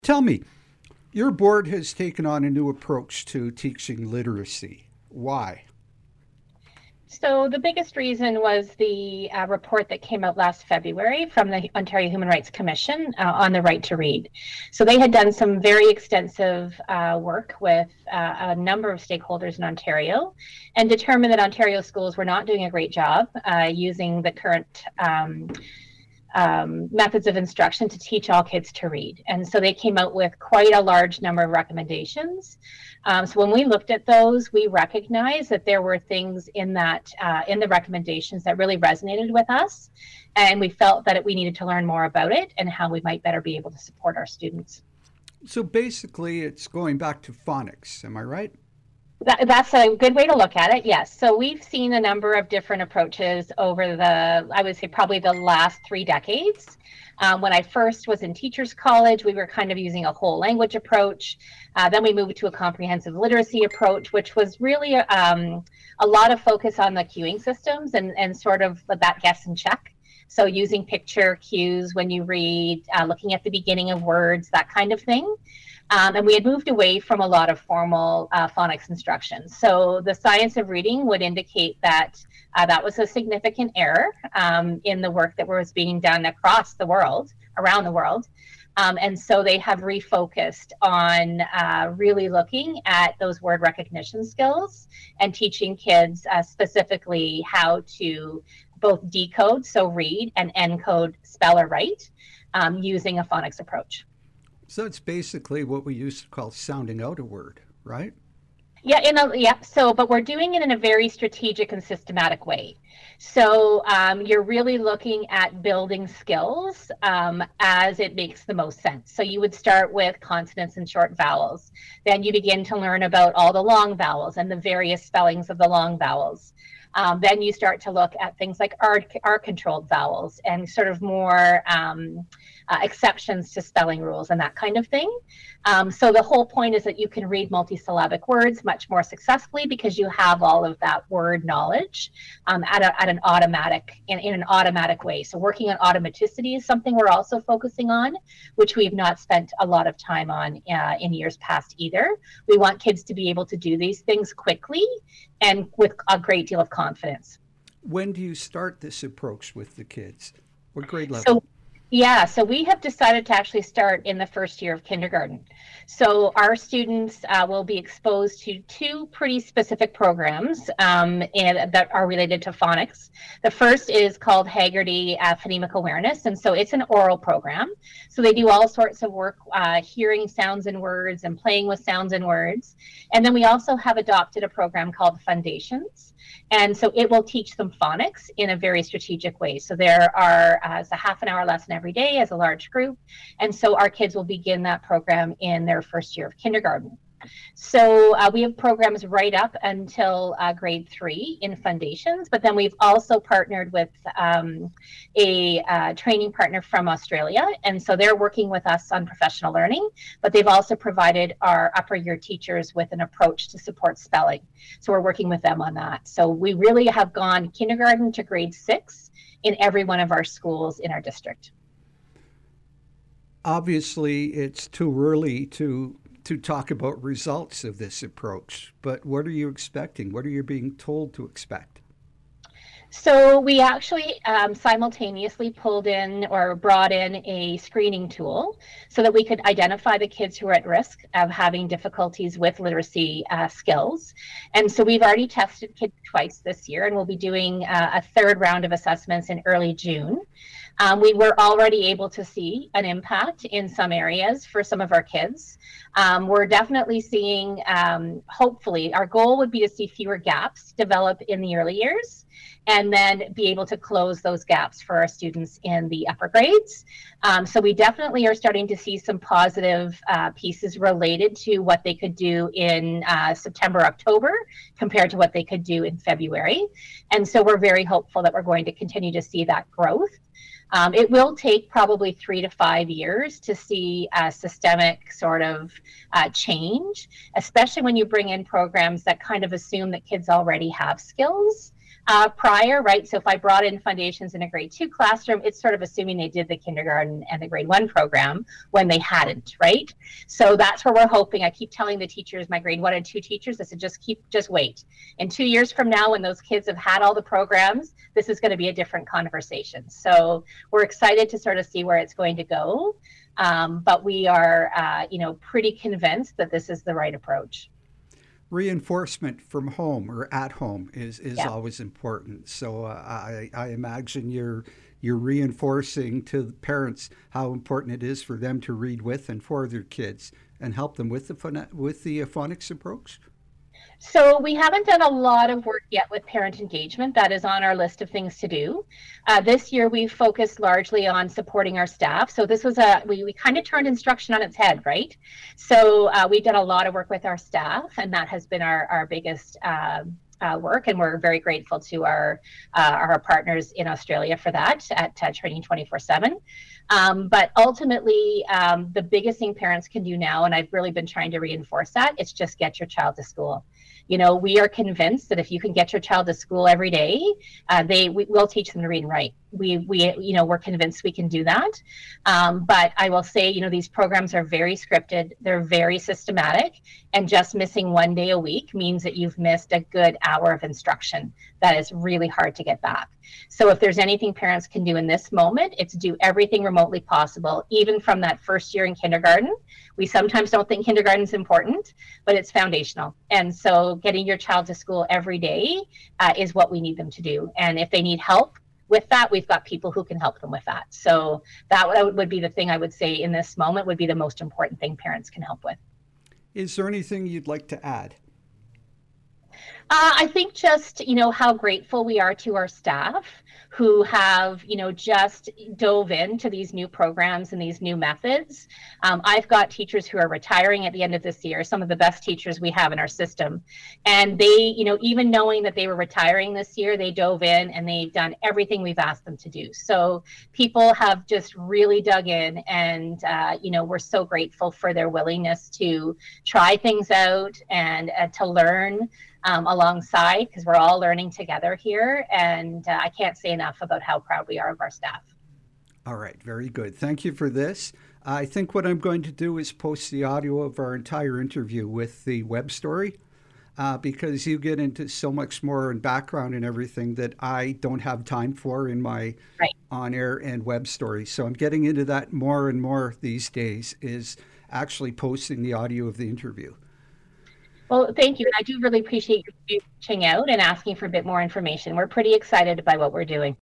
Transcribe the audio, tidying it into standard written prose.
Tell me, your board has taken on a new approach to teaching literacy. Why? So the biggest reason was the report that came out last February from the Ontario Human Rights Commission on the right to read. So they had done some very extensive work with a number of stakeholders in Ontario and determined that Ontario schools were not doing a great job using the current methods of instruction to teach all kids to read. And so they came out with quite a large number of recommendations. So when we looked at those, we recognized that there were things in that in the recommendations that really resonated with us, and we felt that we needed to learn more about it and how we might better be able to support our students. So basically, it's going back to phonics. Am I right? That's a good way to look at it. Yes. So we've seen a number of different approaches over I would say, probably the last 3 decades. When I first was in teachers college, we were kind of using a whole language approach. Then we moved to a comprehensive literacy approach, which was really a lot of focus on the cueing systems and sort of that guess and check. So using picture cues when you read, looking at the beginning of words, that kind of thing. And we had moved away from a lot of formal phonics instruction. So the science of reading would indicate that that was a significant error in the work that was being done across the world, around the world. And so they have refocused on really looking at those word recognition skills and teaching kids specifically how to both decode, so read, and encode, spell or write, using a phonics approach. So it's basically what we used to call sounding out a word, right? Yeah. So, but we're doing it in a very strategic and systematic way. So, you're really looking at building skills as it makes the most sense. So, you would start with consonants and short vowels. Then you begin to learn about all the long vowels and the various spellings of the long vowels. Then you start to look at things like R-controlled vowels and sort of more exceptions to spelling rules and that kind of thing. So the whole point is that you can read multisyllabic words much more successfully because you have all of that word knowledge at an automatic in an automatic way. So working on automaticity is something we're also focusing on, which we've not spent a lot of time on in years past either. We want kids to be able to do these things quickly and with a great deal of confidence. When do you start this approach with the kids? What grade level? So yeah, so we have decided to actually start in the first year of kindergarten. So our students will be exposed to two pretty specific programs that are related to phonics. The first is called Haggerty Phonemic Awareness, and so it's an oral program. So they do all sorts of work hearing sounds and words and playing with sounds and words. And then we also have adopted a program called Foundations. And so it will teach them phonics in a very strategic way. So there are it's a half an hour lesson every day as a large group. And so our kids will begin that program in their first year of kindergarten. So we have programs right up until grade 3 in Foundations, but then we've also partnered with a training partner from Australia. And so they're working with us on professional learning, but they've also provided our upper year teachers with an approach to support spelling. So we're working with them on that. So we really have gone kindergarten to grade 6 in every one of our schools in our district. Obviously, it's too early to talk about results of this approach, but what are you expecting? What are you being told to expect? So we actually simultaneously pulled in or brought in a screening tool so that we could identify the kids who are at risk of having difficulties with literacy skills. And so we've already tested kids twice this year, and we'll be doing a third round of assessments in early June. We were already able to see an impact in some areas for some of our kids. We're definitely seeing, hopefully, our goal would be to see fewer gaps develop in the early years and then be able to close those gaps for our students in the upper grades. So we definitely are starting to see some positive pieces related to what they could do in September, October, compared to what they could do in February. And so we're very hopeful that we're going to continue to see that growth. It will take probably 3 to 5 years to see a systemic sort of change, especially when you bring in programs that kind of assume that kids already have skills. prior, right? So if I brought in foundations in a grade 2 classroom, it's sort of assuming they did the kindergarten and the grade 1 program when they hadn't, right? So that's where we're hoping. I keep telling the teachers, my grade 1 and 2 teachers, I said, just wait. In 2 years from now, when those kids have had all the programs, this is going to be a different conversation. So we're excited to sort of see where it's going to go. But we are, pretty convinced that this is the right approach. Reinforcement from home or at home is Yeah. always important. So I imagine you're reinforcing to the parents how important it is for them to read with and for their kids and help them with the phonics approach. So we haven't done a lot of work yet with parent engagement. That is on our list of things to do. This year we focused largely on supporting our staff. So this was we kind of turned instruction on its head, right? So we've done a lot of work with our staff, and that has been our biggest work, and we're very grateful to our partners in Australia for that at Training 24/7. But ultimately, the biggest thing parents can do now, and I've really been trying to reinforce that, it's just get your child to school. We are convinced that if you can get your child to school every day, we will teach them to read and write. We're convinced we can do that. But I will say, these programs are very scripted. They're very systematic, and just missing one day a week means that you've missed a good hour of instruction. That is really hard to get back. So if there's anything parents can do in this moment, it's do everything remotely possible, even from that first year in kindergarten. We sometimes don't think kindergarten is important, but it's foundational. And so getting your child to school every day is what we need them to do. And if they need help with that, we've got people who can help them with that. So that would be the thing I would say in this moment would be the most important thing parents can help with. Is there anything you'd like to add? I think just, how grateful we are to our staff who have, just dove into these new programs and these new methods. I've got teachers who are retiring at the end of this year, some of the best teachers we have in our system. And they, even knowing that they were retiring this year, they dove in and they've done everything we've asked them to do. So people have just really dug in, and, we're so grateful for their willingness to try things out and to learn alongside, because we're all learning together here. And I can't say enough about how proud we are of our staff. All right, very good. Thank you for this. I think what I'm going to do is post the audio of our entire interview with the web story because you get into so much more and background and everything that I don't have time for in my on-air and web story. So I'm getting into that more and more these days, is actually posting the audio of the interview. Well, thank you. I do really appreciate you reaching out and asking for a bit more information. We're pretty excited by what we're doing.